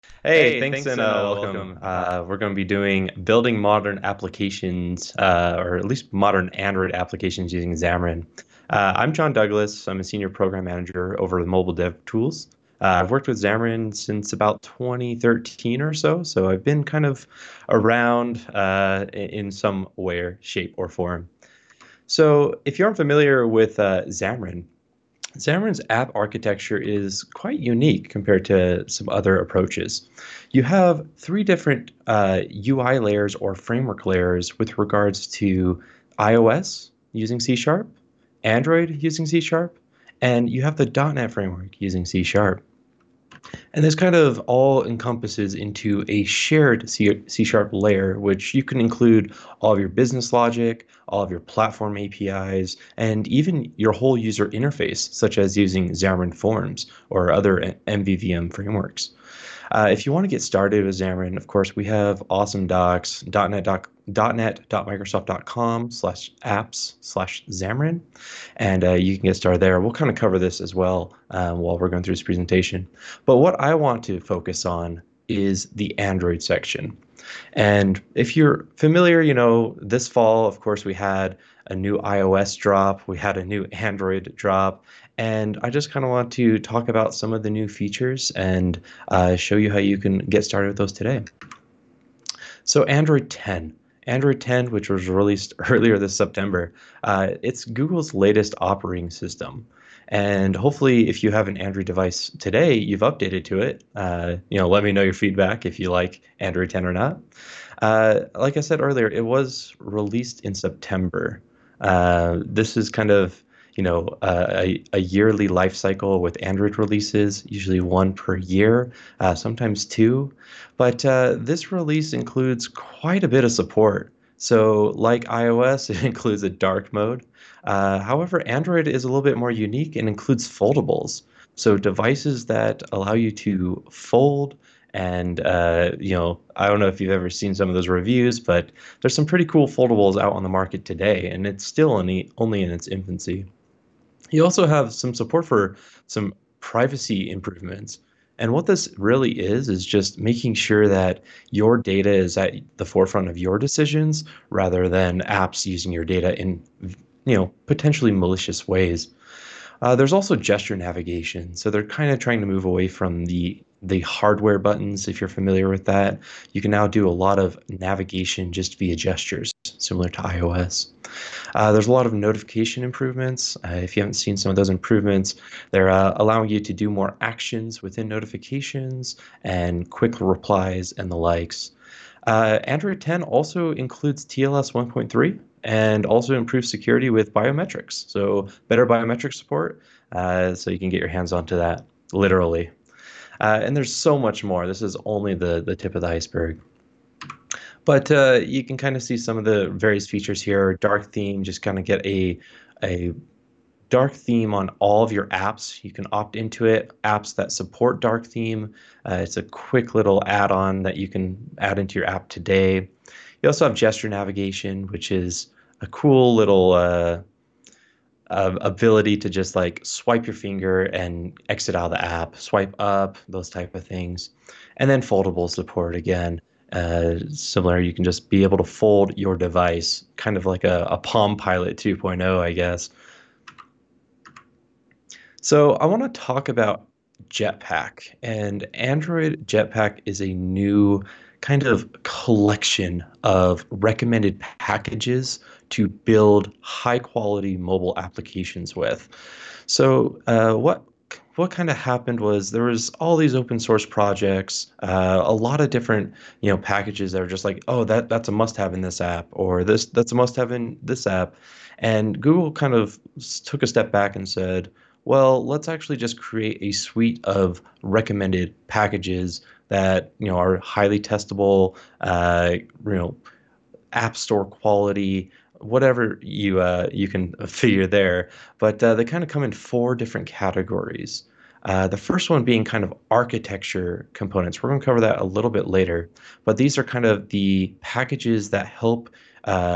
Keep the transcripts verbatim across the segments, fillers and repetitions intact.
Hey, Hey, thanks thanks and and uh, uh, welcome. welcome. Uh, Uh, we're going to be doing building modern applications, uh, or at least modern Android applications using Xamarin. Uh, I'm John Douglas. I'm a senior program manager over the Mobile Dev Tools. Uh, I've worked with Xamarin since about twenty thirteen or so, so I've been kind of around uh, in in some way, or shape, or form. So, if you aren't familiar with uh, Xamarin, Xamarin's app architecture is quite unique compared to some other approaches. You have three different uh, U I layers or framework layers with regards to iOS using C Sharp, Android using C Sharp, and you have the .dot .NET framework using C Sharp. And this kind of all encompasses into a shared C, C Sharp layer, which you can include all of your business logic, all of your platform A P Is, and even your whole user interface, such as using Xamarin Forms or other M V V M frameworks. Uh, if you want to get started with Xamarin, of course, we have awesome docs, .NET, doc, .NET.microsoft.com slash apps slash Xamarin, and uh, you can get started there. We'll kind of cover this as well uh, while we're going through this presentation. But what I want to focus on is the Android section. And if you're familiar, you know, this fall, of course, we had a new iOS drop, we had a new Android drop, and I just kind of want to talk about some of the new features and uh, show you how you can get started with those today. So Android ten. Android ten, which was released earlier this September, uh, it's Google's latest operating system. And hopefully, if you have an Android device today, you've updated to it. Uh, you know, let me know your feedback if you like Android ten or not. Uh, like I said earlier, it was released in September. Uh, this is kind of, you know, uh, a, a yearly life cycle with Android releases, usually one per year, uh, sometimes two. But uh, this release includes quite a bit of support. So, like iOS, it includes a dark mode. Uh, however, Android is a little bit more unique and includes foldables. So, devices that allow you to fold and uh, you know, I don't know if you've ever seen some of those reviews, but there's some pretty cool foldables out on the market today, and it's still only only in its infancy. You also have some support for some privacy improvements. And what this really is, is just making sure that your data is at the forefront of your decisions rather than apps using your data in, you know, potentially malicious ways. Uh, there's also gesture navigation. So they're kind of trying to move away from the the hardware buttons, if you're familiar with that. You can now do a lot of navigation just via gestures, similar to iOS. Uh, there's a lot of notification improvements. Uh, if you haven't seen some of those improvements, they're uh, allowing you to do more actions within notifications and quick replies and the likes. Uh, Android ten also includes T L S one point three and also improves security with biometrics. So better biometric support, uh, so you can get your hands onto that literally. Uh, and there's so much more. This is only the the tip of the iceberg. But uh, you can kind of see some of the various features here. Dark theme, just kind of get a a dark theme on all of your apps. You can opt into it. Apps that support dark theme. Uh, it's a quick little add-on that you can add into your app today. You also have gesture navigation, which is a cool little uh, uh, ability to just like swipe your finger and exit out of the app, swipe up, those type of things. And then foldable support again. Uh, similar, you can just be able to fold your device, kind of like a, a Palm Pilot 2.0, I guess. So I want to talk about Jetpack. And Android Jetpack is a new kind of collection of recommended packages to build high quality mobile applications with. So uh, what what kind of happened was there was all these open source projects, uh, a lot of different you know packages that are just like, oh, that that's a must have in this app, or this that's a must have in this app. And Google kind of s- took a step back and said, well, let's actually just create a suite of recommended packages that you know are highly testable, uh, you know, app store quality, whatever you uh, you can figure there. But uh, they kind of come in four different categories. Uh, the first one being kind of architecture components. We're going to cover that a little bit later, but these are kind of the packages that help uh,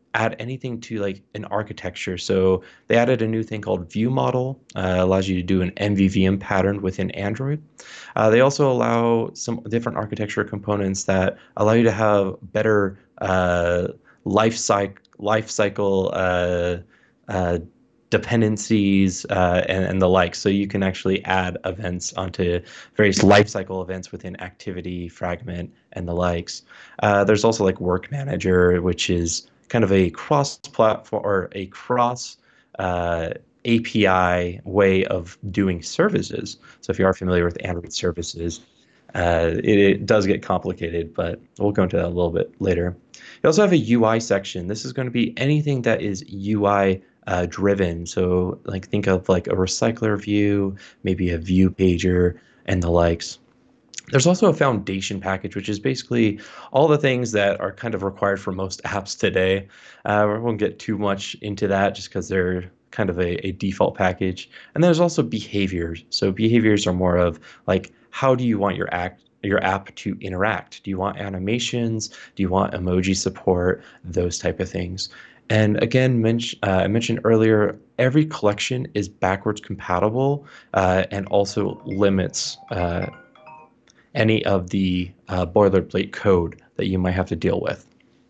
add anything to like an architecture. So they added a new thing called View Model, uh, allows you to do an M V V M pattern within Android. Uh, they also allow some different architecture components that allow you to have better uh, life cycle life cycle uh, uh, dependencies uh, and, and the like. So you can actually add events onto various lifecycle events within Activity, Fragment, and the likes. Uh, there's also like Work Manager, which is kind of a cross-platform or a cross uh, A P I way of doing services. So if you are familiar with Android services, uh, it, it does get complicated, but we'll go into that a little bit later. You also have a U I section. This is going to be anything that is U I uh, driven. So like think of like a recycler view, maybe a view pager, and the likes. There's also a foundation package, which is basically all the things that are kind of required for most apps today. Uh, we won't get too much into that just because they're kind of a, a default package. And there's also behaviors. So behaviors are more of like, how do you want your act your app to interact? Do you want animations? Do you want emoji support? Those type of things. And again, men- uh, I mentioned earlier, every collection is backwards compatible uh, and also limits uh, any of the uh, boilerplate code that you might have to deal with.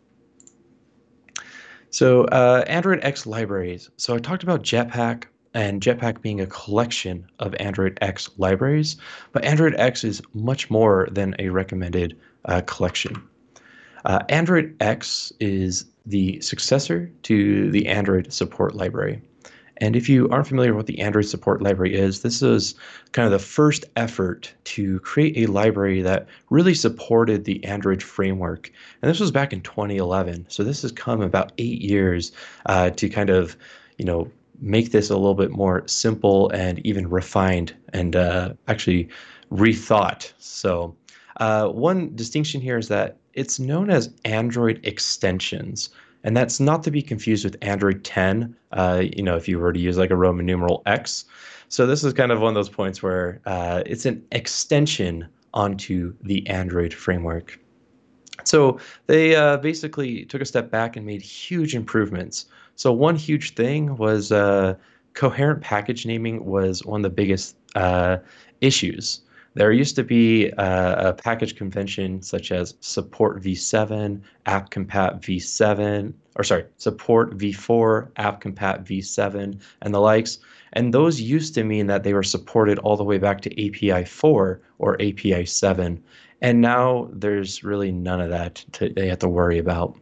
So uh, Android X libraries. So I talked about Jetpack and Jetpack being a collection of Android X libraries, but Android X is much more than a recommended uh, collection. Uh, Android X is the successor to the Android support library. And if you aren't familiar with what the Android support library is, this is kind of the first effort to create a library that really supported the Android framework. And this was back in twenty eleven. So this has come about eight years uh, to kind of, you know, make this a little bit more simple and even refined and uh, actually rethought. So uh, one distinction here is that it's known as Android extensions. And that's not to be confused with Android ten, uh, you know, if you were to use like a Roman numeral X. So this is kind of one of those points where uh, it's an extension onto the Android framework. So they uh, basically took a step back and made huge improvements. So one huge thing was uh, coherent package naming was one of the biggest uh, issues. There used to be uh, a package convention such as support v seven, appcompat v seven, or sorry, support v four, appcompat v seven, and the likes. And those used to mean that they were supported all the way back to A P I four or A P I seven. And now there's really none of that to, they have to worry about.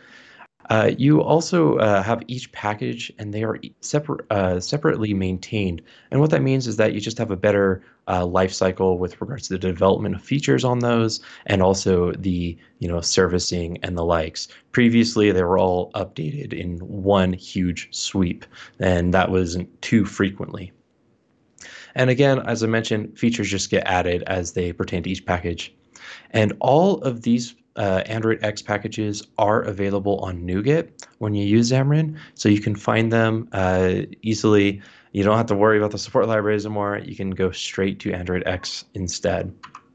Uh, you also uh, have each package, and they are separate, uh, separately maintained. And what that means is that you just have a better uh, life cycle with regards to the development of features on those, and also the you know servicing and the likes. Previously, they were all updated in one huge sweep, and that wasn't too frequently. And again, as I mentioned, features just get added as they pertain to each package. And all of these uh, Android X packages are available on NuGet when you use Xamarin. So you can find them uh, easily. You don't have to worry about the support libraries anymore. You can go straight to Android X instead.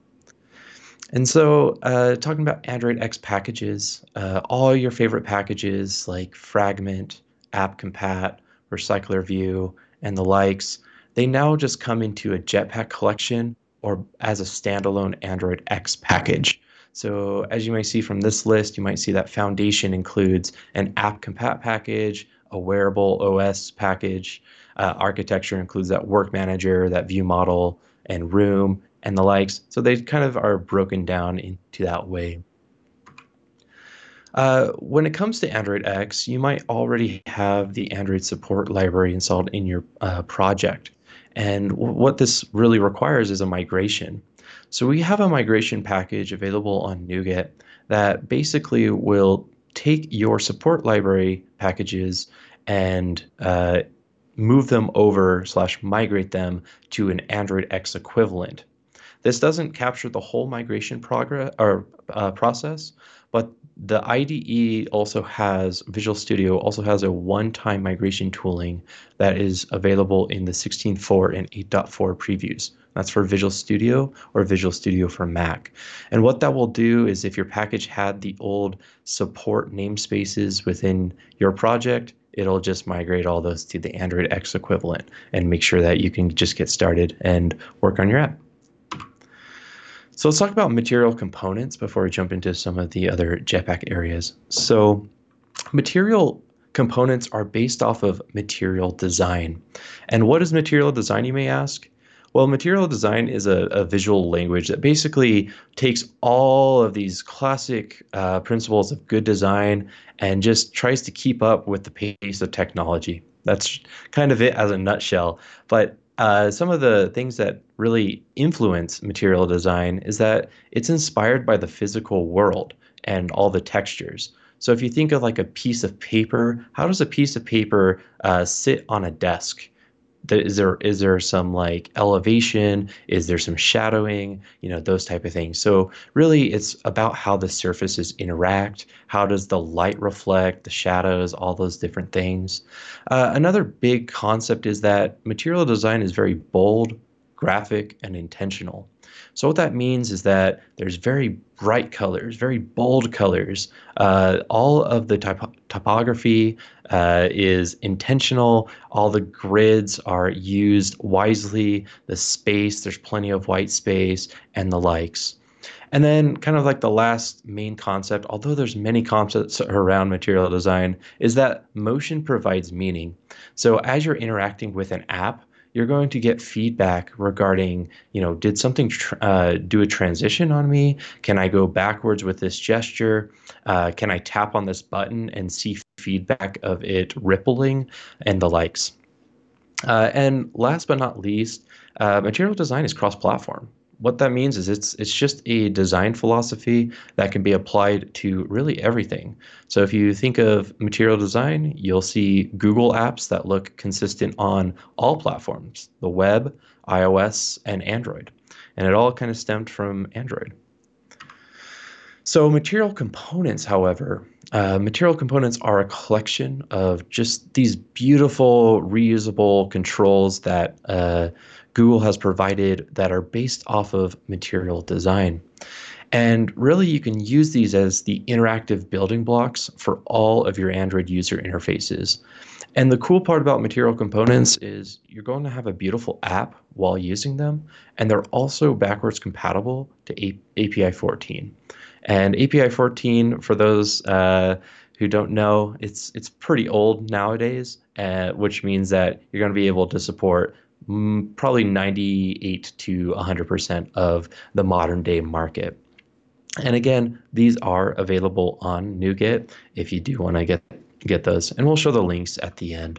And so, uh, talking about Android X packages, uh, all your favorite packages like Fragment, AppCompat, Recycler View, and the likes, they now just come into a Jetpack collection or as a standalone Android X package. So, as you might see from this list, you might see that Foundation includes an AppCompat package, a wearable O S package. Uh, architecture includes that Work Manager, that View Model, and Room, and the likes. So they kind of are broken down into that way. Uh, when it comes to Android X, you might already have the Android support library installed in your uh, project. And w- what this really requires is a migration. So we have a migration package available on NuGet that basically will take your support library packages and uh, move them over slash migrate them to an Android X equivalent. This doesn't capture the whole migration progress or uh, process, but the I D E also has Visual Studio also has a one-time migration tooling that is available in the sixteen point four and eight point four previews. That's for Visual Studio or Visual Studio for Mac. And what that will do is if your package had the old support namespaces within your project, it'll just migrate all those to the Android X equivalent and make sure that you can just get started and work on your app. So let's talk about material components before we jump into some of the other Jetpack areas. So material components are based off of material design. And what is material design, you may ask? Well, material design is a, a visual language that basically takes all of these classic uh, principles of good design and just tries to keep up with the pace of technology. That's kind of it as a nutshell. But uh, some of the things that really influence material design is that it's inspired by the physical world and all the textures. So if you think of like a piece of paper, how does a piece of paper uh, sit on a desk? Is there is there some like elevation? Is there some shadowing? You know, those type of things. So really, it's about how the surfaces interact. How does the light reflect, the shadows, all those different things. Uh, another big concept is that material design is very bold, graphic, and intentional. So what that means is that there's very bright colors, very bold colors. Uh, all of the typo- topography uh, is intentional. All the grids are used wisely. The space, there's plenty of white space and the likes. And then kind of like the last main concept, although there's many concepts around material design, is that motion provides meaning. So as you're interacting with an app, you're going to get feedback regarding, you know, did something tr- uh, do a transition on me? Can I go backwards with this gesture? Uh, can I tap on this button and see feedback of it rippling and the likes? Uh, and last but not least, uh, material design is cross-platform. What that means is it's it's just a design philosophy that can be applied to really everything. So if you think of material design, you'll see Google apps that look consistent on all platforms, the web, iOS, and Android. And it all kind of stemmed from Android. So material components, however, uh, material components are a collection of just these beautiful reusable controls that uh, Google has provided that are based off of material design. And really, you can use these as the interactive building blocks for all of your Android user interfaces. And the cool part about material components is you're going to have a beautiful app while using them, and they're also backwards compatible to A- API fourteen. And A P I fourteen, for those uh, who don't know, it's it's pretty old nowadays, uh, which means that you're going to be able to support mm, probably ninety-eight to one hundred percent of the modern day market. And again, these are available on NuGet if you do want to get get those, and we'll show the links at the end.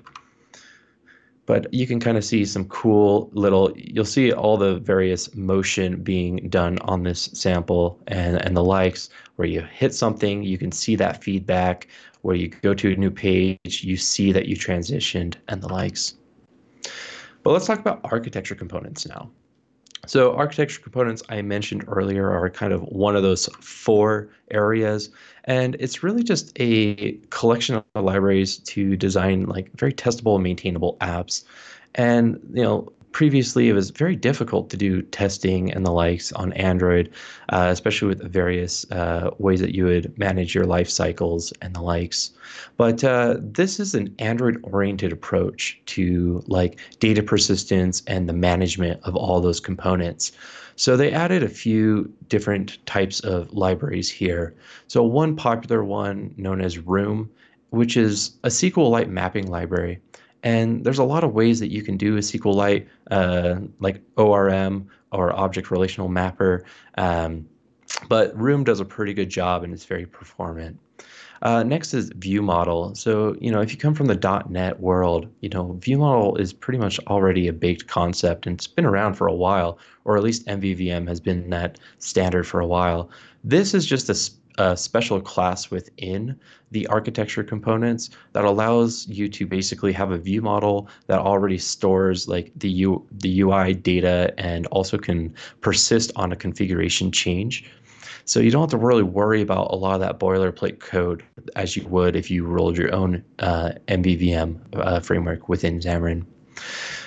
But you can kind of see some cool little, you'll see all the various motion being done on this sample and, and the likes, where you hit something, you can see that feedback, where you go to a new page, you see that you transitioned and the likes. But let's talk about architecture components now. So architecture components I mentioned earlier are kind of one of those four areas, and it's really just a collection of libraries to design like very testable and maintainable apps. And you know, previously it was very difficult to do testing and the likes on Android, uh, especially with the various uh, ways that you would manage your life cycles and the likes. But uh, this is an Android-oriented approach to like data persistence and the management of all those components. So they added a few different types of libraries here. So one popular one known as Room, which is a SQLite mapping library. And there's a lot of ways that you can do a SQLite, uh, like O R M or Object Relational Mapper. Um, but Room does a pretty good job and it's very performant. Uh, next is ViewModel. So, you know, if you come from the dot net world, you know, ViewModel is pretty much already a baked concept and it's been around for a while, or at least M V V M has been that standard for a while. This is just a, a special class within the architecture components that allows you to basically have a view model that already stores like the U, the U I data and also can persist on a configuration change. So you don't have to really worry about a lot of that boilerplate code as you would if you rolled your own uh, M V V M uh, framework within Xamarin.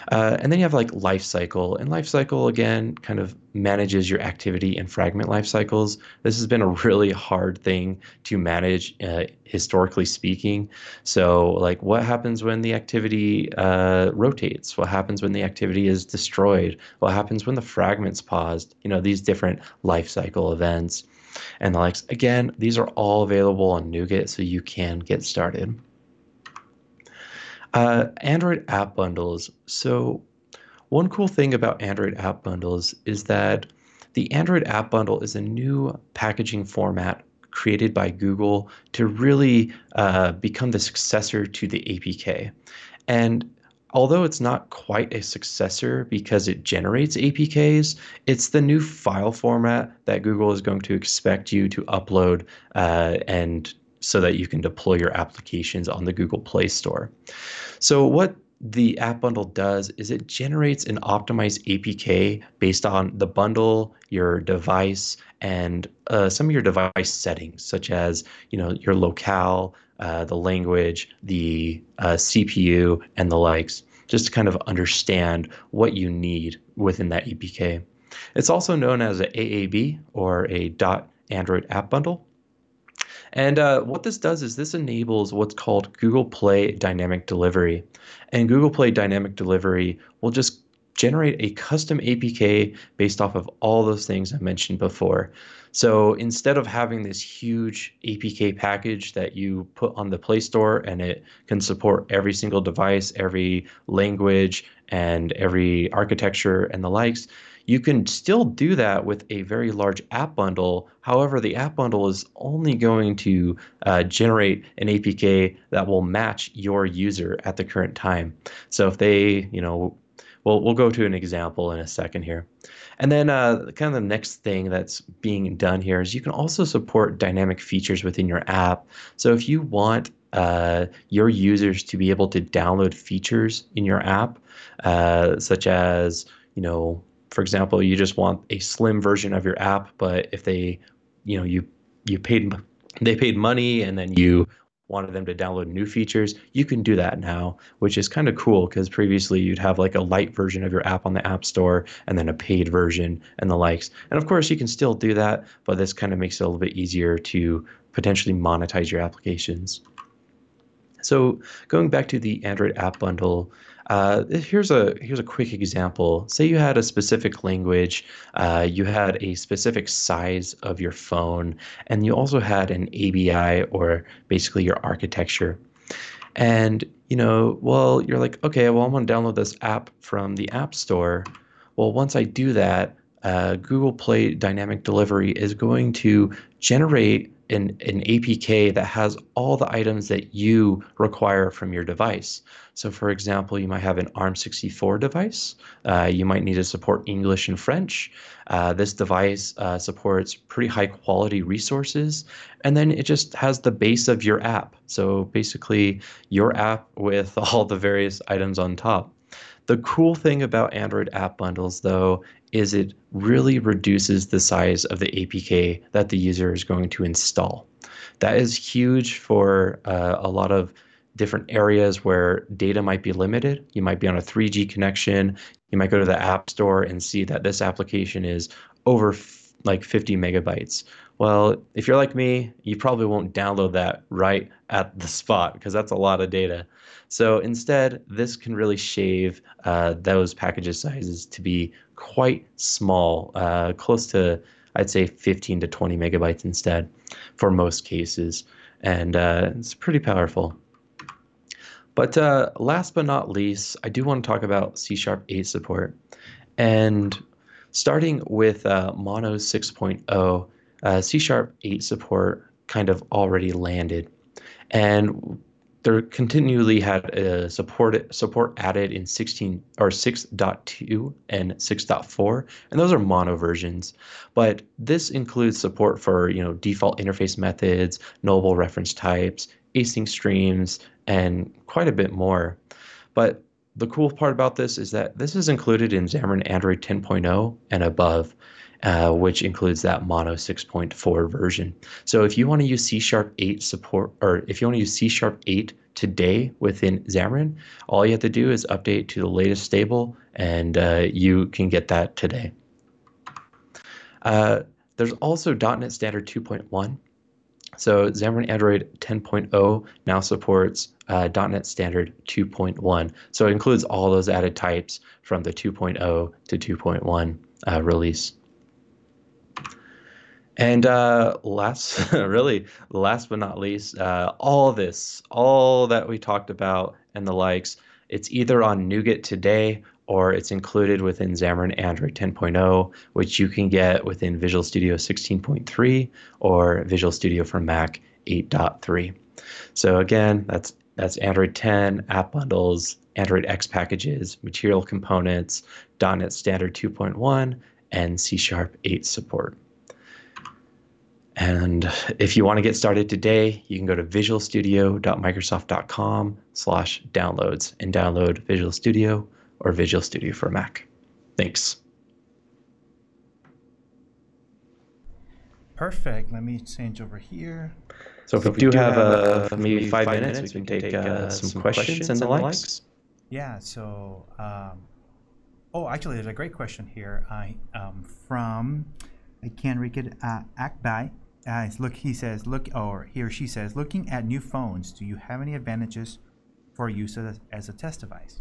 Uh, and then you have like lifecycle, and lifecycle again kind of manages your activity and fragment life cycles. This has been a really hard thing to manage, uh, historically speaking. So, like, what happens when the activity uh, rotates? What happens when the activity is destroyed? What happens when the fragment's paused? You know, these different life cycle events and the likes. Again, these are all available on NuGet, so you can get started. Uh, Android app bundles. So one cool thing about Android app bundles is that the Android app bundle is a new packaging format created by Google to really uh, become the successor to the A P K. And although it's not quite a successor because it generates A P Ks, it's the new file format that Google is going to expect you to upload uh, and so that you can deploy your applications on the Google Play Store. So what the app bundle does is it generates an optimized A P K based on the bundle, your device, and uh, some of your device settings, such as you know your locale, uh, the language, the uh, C P U, and the likes, just to kind of understand what you need within that A P K. It's also known as a AAB or a .Android app bundle. And uh, what this does is this enables what's called Google Play Dynamic Delivery. And Google Play Dynamic Delivery will just generate a custom A P K based off of all those things I mentioned before. So instead of having this huge A P K package that you put on the Play Store and it can support every single device, every language, and every architecture and the likes, you can still do that with a very large app bundle. However, the app bundle is only going to uh, generate an A P K that will match your user at the current time. So if they, you know, we'll, we'll go to an example in a second here. And then uh, kind of the next thing that's being done here is you can also support dynamic features within your app. So if you want uh, your users to be able to download features in your app, uh, such as, you know, for example, you just want a slim version of your app, but if they, you know, you you paid they paid money and then you wanted them to download new features, you can do that now, which is kind of cool because previously you'd have like a light version of your app on the App Store and then a paid version and the likes. And of course, you can still do that, but this kind of makes it a little bit easier to potentially monetize your applications. So going back to the Android app bundle, uh, here's a here's a quick example. Say you had a specific language, uh, you had a specific size of your phone, and you also had an A B I or basically your architecture. And you know, well, you're like, okay, well, I'm gonna download this app from the App Store. Well, once I do that, uh, Google Play Dynamic Delivery is going to generate an, an A P K that has all the items that you require from your device. So for example, you might have an ARM sixty-four device. Uh, you might need to support English and French. Uh, this device uh, supports pretty high quality resources. And then it just has the base of your app. So basically your app with all the various items on top. The cool thing about Android app bundles, though, is it really reduces the size of the A P K that the user is going to install. That is huge for uh, a lot of different areas where data might be limited. You might be on a three G connection. You might go to the App Store and see that this application is over f- like fifty megabytes. Well, if you're like me, you probably won't download that right at the spot because that's a lot of data. So instead, this can really shave uh, those packages sizes to be quite small, uh, close to, I'd say, fifteen to twenty megabytes instead for most cases. And uh, it's pretty powerful. But uh, last but not least, I do want to talk about C Sharp eight support. And starting with uh, Mono six point oh, uh, C Sharp eight support kind of already landed. And there continually had a support support added in sixteen or six point two and six point four, and those are mono versions. But this includes support for you know default interface methods, nullable reference types, async streams, and quite a bit more. But the cool part about this is that this is included in Xamarin Android ten point oh and above, uh, which includes that Mono six point four version. So if you want to use C Sharp eight support, or if you want to use C Sharp eight today within Xamarin, all you have to do is update to the latest stable, and uh, you can get that today. Uh, there's also dot net Standard two point one. So Xamarin Android ten point oh now supports uh, dot net Standard two point one. So it includes all those added types from the two point oh to two point one uh, release. And uh, last, really, last but not least, uh, all this, all that we talked about and the likes, it's either on NuGet today or it's included within Xamarin Android ten point oh, which you can get within Visual Studio sixteen point three or Visual Studio for Mac eight point three. So again, that's that's Android ten, app bundles, Android X packages, material components, dot net Standard two point one, and C Sharp eight support. And if you want to get started today, you can go to visual studio dot microsoft dot com slash downloads and download Visual Studio or Visual Studio for Mac. Thanks. Perfect. Let me change over here. So if so we, we do, do have, have uh, maybe five, five minutes, minutes, we can take uh, some, some questions, questions and the likes. likes. Yeah, so, um, oh, actually, there's a great question here I um, from, I can't read it, uh, Akbai. Uh, look, he says, look, or he or she says, looking at new phones, do you have any advantages for use as, as a test device?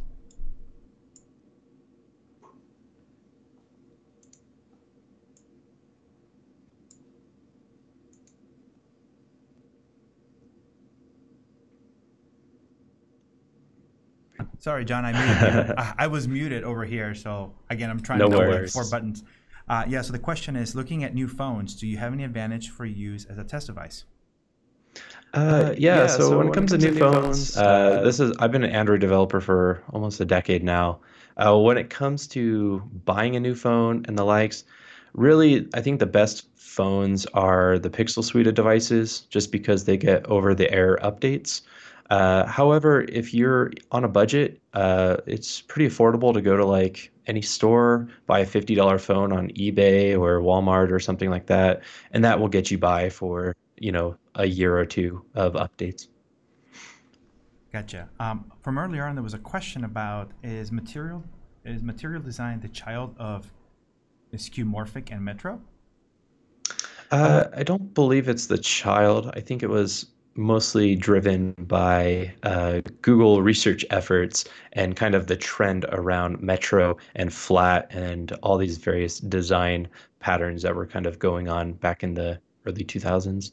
Sorry, John, I muted you. I, I was muted over here, so again, I'm trying no to worries. four buttons. Uh, yeah, so the question is, looking at new phones, do you have any advantage for use as a test device? Uh, yeah, yeah, so, so when it comes, comes to new phones, phones uh, this is I've been an Android developer for almost a decade now. Uh, when it comes to buying a new phone and the likes, really, I think the best phones are the Pixel suite of devices, just because they get over-the-air updates. Uh, however, if you're on a budget, uh, it's pretty affordable to go to like any store, buy a fifty dollar phone on eBay or Walmart or something like that, and that will get you by for, you know, a year or two of updates. Gotcha. Um, from earlier on, there was a question about is material is material design the child of Skeuomorphic and Metro? Uh, I don't believe it's the child. I think it was mostly driven by uh, Google research efforts and kind of the trend around Metro and flat and all these various design patterns that were kind of going on back in the early two thousands.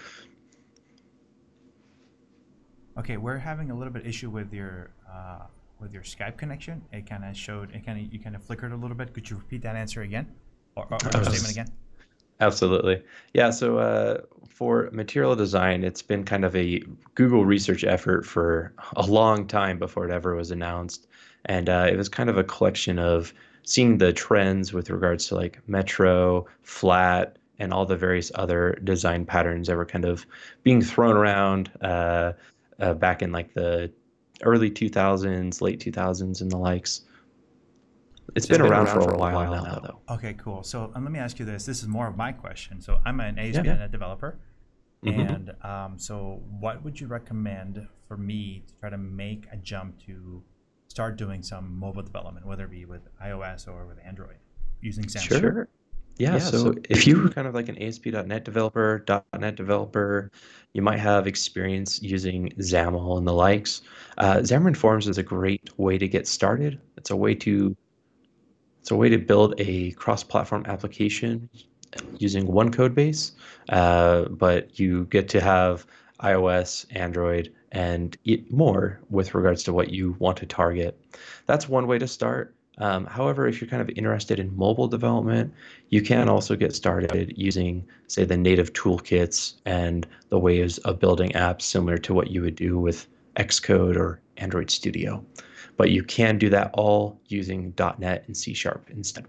Okay, we're having a little bit issue with your uh, with your Skype connection. It kind of showed, it kind of you kind of flickered a little bit. Could you repeat that answer again, or, or, or the statement again? Absolutely. Yeah, so uh, for material design, it's been kind of a Google research effort for a long time before it ever was announced. And uh, it was kind of a collection of seeing the trends with regards to like Metro, flat, and all the various other design patterns that were kind of being thrown around uh, uh, back in like the early two thousands, late two thousands, and the likes. It's been, been around, around for a while, while now, though. Okay, cool. So um, let me ask you this. This is more of my question. So I'm an A S P dot net yeah. developer. Mm-hmm. And um, so what would you recommend for me to try to make a jump to start doing some mobile development, whether it be with iOS or with Android, using Xamarin? Sure. Yeah, yeah so, so if you're kind of like an A S P dot net developer, .NET developer, you might have experience using XAML and the likes. Uh, Xamarin Forms is a great way to get started. It's a way to It's a way to build a cross-platform application using one code base, uh, but you get to have iOS, Android, and more with regards to what you want to target. That's one way to start. Um, however, if you're kind of interested in mobile development, you can also get started using, say, the native toolkits and the ways of building apps similar to what you would do with Xcode or Android Studio. But you can do that all using .NET and C Sharp instead.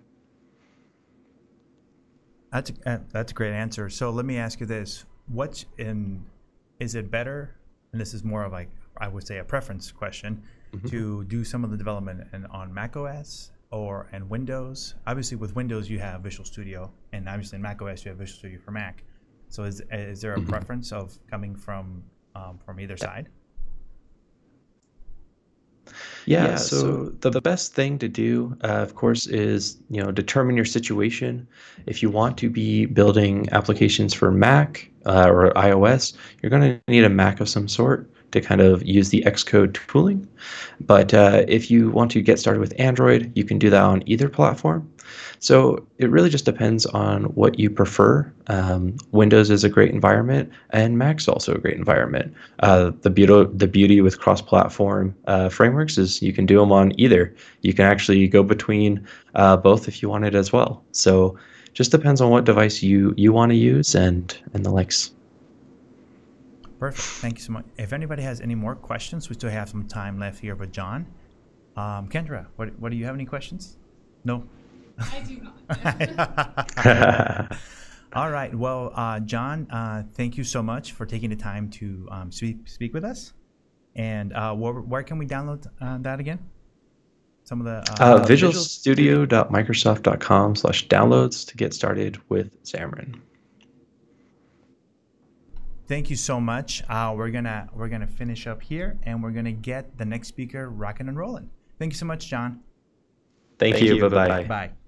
That's a, that's a great answer. So let me ask you this: What's in? Is it better? And this is more of like, I would say, a preference question, mm-hmm. to do some of the development in, on macOS or and Windows. Obviously, with Windows you have Visual Studio, and obviously in macOS you have Visual Studio for Mac. So is is there a mm-hmm. preference of coming from um, from either side? Yeah, yeah, so the, the best thing to do, uh, of course, is you know determine your situation. If you want to be building applications for Mac uh, or iOS, you're going to need a Mac of some sort to kind of use the Xcode tooling. But uh, if you want to get started with Android, you can do that on either platform. So it really just depends on what you prefer. Um, Windows is a great environment, and Mac's also a great environment. Uh, the beauty the beauty with cross-platform uh, frameworks is you can do them on either. You can actually go between uh, both if you want it as well. So just depends on what device you you want to use and and the likes. Perfect. Thank you so much. If anybody has any more questions, we still have some time left here with John. Um, Kendra, what what do you have any questions? No. I do not. All right. Well, uh, John, uh, thank you so much for taking the time to um, speak speak with us. And uh, where, where can we download uh, that again? Some of the uh, uh, visual studio dot microsoft dot com slash downloads to get started with Xamarin. Thank you so much. Uh, we're gonna we're gonna finish up here, and we're gonna get the next speaker rocking and rolling. Thank you so much, John. Thank, Thank you. you. Bye-bye. Bye.